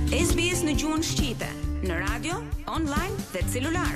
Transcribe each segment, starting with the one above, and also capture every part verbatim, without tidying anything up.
S B S në gjuhën shqipte, në radio, online dhe celular.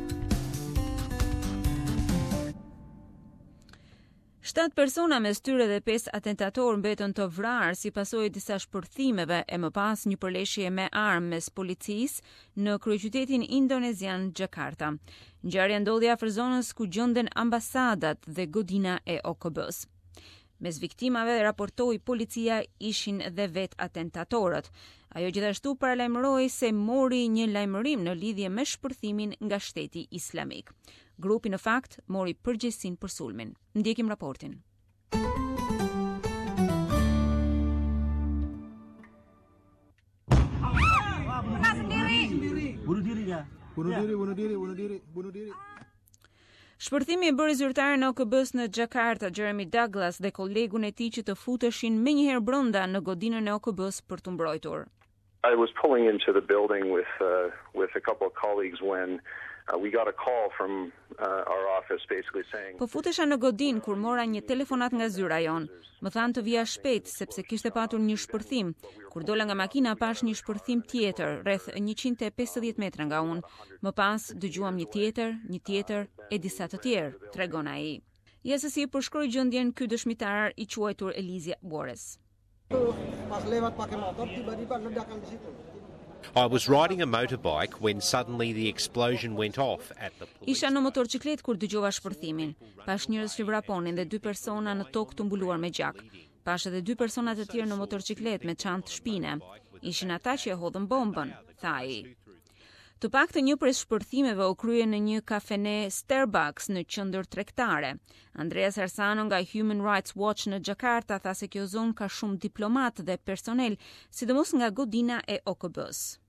Shtat persona mes tyre dhe pesë atentatorë mbetën të vrarë si pasojë disa shpërthimeve e më pas një përleshje me armë mes policisë në kryeqytetin indonezian Jakarta. Ngjarja ndodhi afër zonës ku gjenden ambasadat dhe godina e O K B-s. Mes viktimave, raportoi policia, ishin dhe vet atentatorët. Ajo gjithashtu paralajmëroi se mori një lajmërim në lidhje me shpërthimin nga Shteti Islamik. Grupi në fakt mori përgjegjësinë për sulmin. Ndjekim raportin. Bunuh diri ya. Bunuh diri, bunuh diri, bunuh diri, bunuh diri. Shpërthimi e bëri zyrtarin e O K B-s në Jakarta, Jeremy Douglas, dhe kolegun e tij që të futeshin menjëherë brenda në godinën e O K B-s për të mbrojtur. I was pulling into the building with uh, with a couple of colleagues when uh, we got a call from uh, our office basically saying Po futesha në godin kur mora një telefonat nga zyra jon. Më thanë të vija shpejt sepse kishte patur një shpërthim. Kur dola nga makina pash një shpërthim tjetër rreth njëqind e pesëdhjetë metra nga unë. Më pas dëgjuam një tjetër, një tjetër e disa të tjerë, tregon ai. Ja se si përshkroi gjendjen ky dëshmitar i quajtur Elizia Bores. Pas lewat pakai motor tiba-tiba ledakan di situ. I was riding a motorbike when suddenly the explosion went off at the police. Isha në motorciklet kur dëgjova shpërthimin. Pash njerëz që vraponin dhe dy persona në tokë të mbuluar me gjak. Pash edhe dy persona të tjerë në motorciklet me çantë shpine. Ishin ata që e hodhën bombën, tha ai. Të paktën një prej shpërthimeve u krye në një kafene Starbucks në qendër tregtare. Andreas Arsano nga Human Rights Watch në Jakarta tha se kjo zonë ka shumë diplomat dhe personel, sidomos nga godina e O K B-s.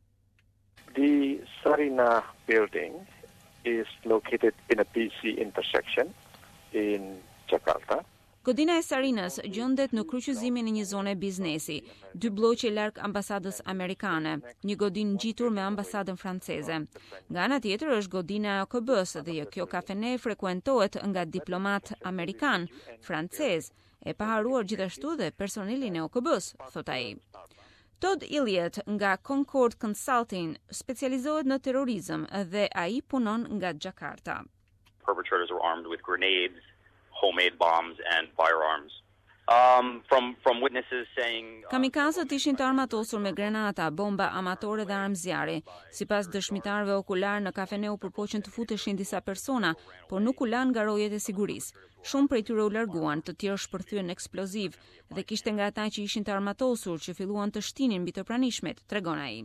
The Sarina building is located in a busy intersection in Jakarta. Godina e Sarinës gjendet në kryqëzimin e një zone biznesi, dy bloqe larg ambasadës amerikane, një godinë ngjitur me ambasadën franceze. Nga ana tjetër është godina e O K B-s dhe kjo kafene frekuentohet nga diplomat amerikan, francez, e paharuar gjithashtu dhe personelin e O K B-s, thot ai. Todd Elliott nga Concord Consulting specializohet në terrorizëm dhe ai punon nga Jakarta. Perpetrators were armed with grenades, homemade bombs and firearms. Um, from from witnesses saying uh, Kamikazët ishin të armatosur me grenata, bomba amatore dhe armë zjarri. Sipas dëshmitarëve okular, në kafeneu përpoqen të futeshin disa persona, por nuk u lanë nga rojet e sigurisë. Shumë prej tyre u larguan, të tjerë shpërthyen eksploziv dhe kishte nga ata që ishin të armatosur që filluan të shtinin mbi të pranishmet, tregon ai.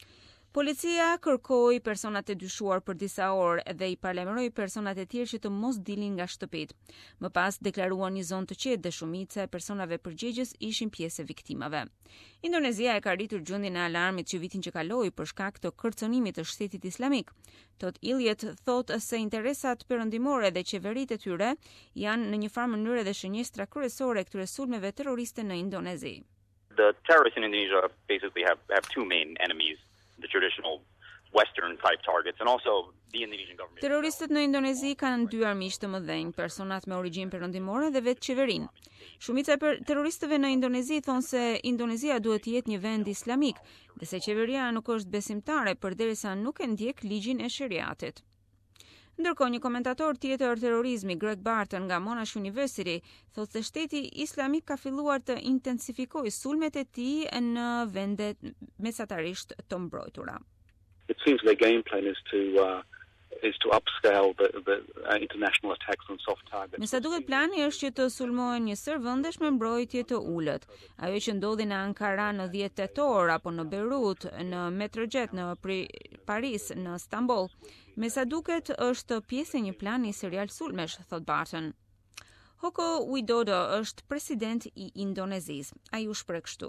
Policia kërkoi personat e dyshuar për disa orë dhe i paralajmëroi personat e tjerë që të mos dilin nga shtëpit. Më pas deklaruan një zonë të qetë dhe shumica e personave përgjegjës ishin pjesë e viktimave. Indonezia e ka rritur gjendjen e alarmit që vitin që kaloi për shkak të kërcënimit të Shtetit Islamik. Todd Elliott thotë se interesat perëndimore dhe qeveritë e tyre janë në një farë mënyrë dhe shënjestra kryesore këtyre sulmeve terroriste në Indonezi. the terrorists in Indonesia basically have have two main enemies. The traditional Western type targets and also the Indonesian government. Terroristët në Indonezi kanë dy armiq të mëdhenj, personat me origjinë perëndimore dhe vetë qeverinë. Shumica e terroristëve në Indonezi thonë se Indonezia duhet të jetë një vend islamik, dhe se qeveria nuk është besimtare përderisa nuk e ndjek ligjin e sheriatit. Ndërkohë, një komentator tjetër terrorizmi, Greg Barton nga Monash University, thotë se Shteti Islamik ka filluar të intensifikojë sulmet e tij në vende mesatarisht të mbrojtura. It seems their game plan is to uh, is to upscale the, the uh, international attacks on soft targets. Me sa duket plani është që të sulmohen një sër vendesh me mbrojtje të ulët. Ajo që ndodhi në Ankara në dhjetë tetor apo në Beirut, në Metrojet, në Paris, në Stamboll, me sa duket është pjesë e një plani serial sulmesh, thot Barton. Joko Widodo është president i Indonezisë. Ai u shpreh kështu.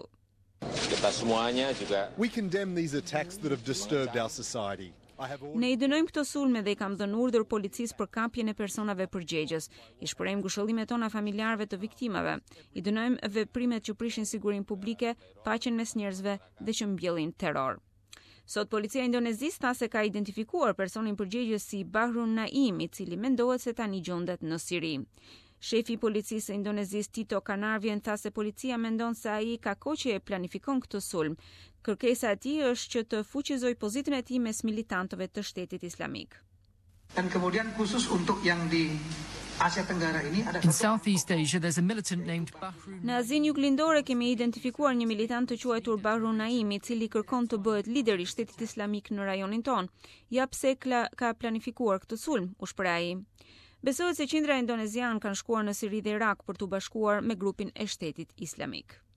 We condemn these attacks that have disturbed our society. Ne i dënojmë këto sulme dhe i kam dhënë urdhër policisë për kapjen e personave përgjegjës. I shprehim ngushëllimet tona familjarëve të viktimave. I dënojmë veprimet që prishin sigurinë publike, paqen mes njerëzve dhe që mbjellin terror. Sot policia indonezisë tha se ka identifikuar personin përgjegjës si Bahrun Naim, i cili mendohet se tani gjendet në Siri. Shefi i policisë së Indonezisë Tito Karnavian tha se policia mendon se ai ka kohë që e planifikon këtë sulm. Kërkesa e tij është që të fuqizojë pozitën e tij mes militantëve të Shtetit Islamik. Dan kemudian khusus untuk yang di Asia Tenggara ini ada In Southeast Asia there's a militant named Bahru. Në Azinë Juglindore kemi identifikuar një militant të quajtur Bahru Naim, i cili kërkon të bëhet lider i Shtetit Islamik në rajonin ton. Ja pse ka planifikuar këtë sulm, u shpreh ai. Besohet se qindra indonezian kanë shkuar në Siri dhe Irak për të bashkuar me grupin e Shtetit Islamik.